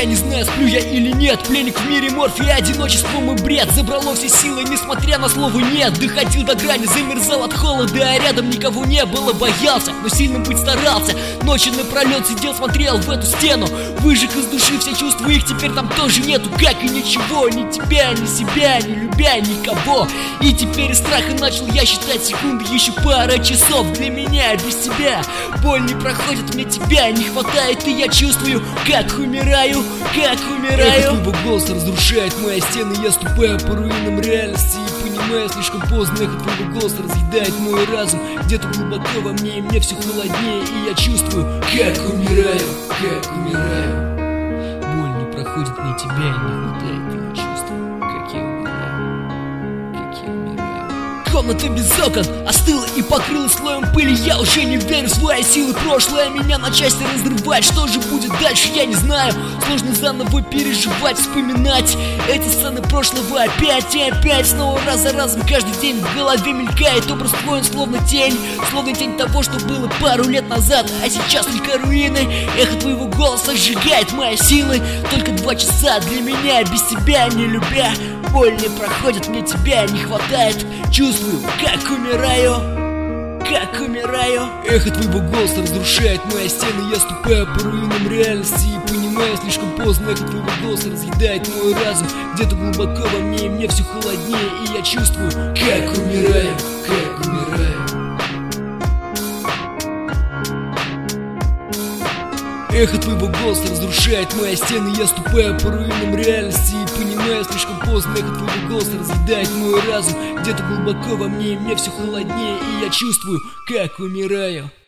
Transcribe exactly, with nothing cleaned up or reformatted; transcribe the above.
я не знаю, сплю я или нет. Пленник в мире морфия, одиночеством и бред. Забрало все силы, несмотря на слово нет. Доходил до грани, замерзал от холода, а рядом никого не было. Боялся, но сильным быть старался. Ночи напролет сидел, смотрел в эту стену. Выжег из души все чувства, их теперь там тоже нету. Как и ничего, ни тебя, ни себя, не любя никого. И теперь из страха начал я считать секунды, еще пара часов для меня без тебя. Боль не проходит, мне тебя не хватает, и я чувствую, как умираю, как умираю. Эхо твоего голоса разрушает мои стены, я ступаю по руинам реальности и понимаю слишком поздно. Эхо твоего голоса разъедает мой разум где-то глубоко во мне, и мне все холоднее, и я чувствую, как умираю, как умираю. Боль не проходит, мне тебя не хватает, и я чувствую, как я умираю, как я умираю. Комната без окон остыла и покрылась слоем пыли. Я уже не верю в свои силы, прошлое меня на части разрывает. Что же будет дальше, я не знаю. Сложно заново переживать, вспоминать эти сцены прошлого опять и опять. Снова раз за разом каждый день в голове мелькает образ твой, словно тень. Словно тень того, что было пару лет назад, а сейчас только руины. Эхо твоего голоса сжигает мои силы. Только два часа для меня, без тебя, не любя. Боль не проходит, мне тебя не хватает. Чувствую, как умираю, как умираю. Эхо твоего голоса разрушает мои стены, я ступаю по руинам реальности и понимаю слишком поздно. Эхо твоего голоса разъедает мой разум где-то глубоко во мне, и мне все холоднее, и я чувствую, как умираю, как умираю. Эхо твоего голоса разрушает мои стены, я ступаю по руинам реальности и понимаю слишком поздно. Эхо твоего голоса разъедает мой разум где-то глубоко во мне, и мне все холоднее, и я чувствую, как умираю.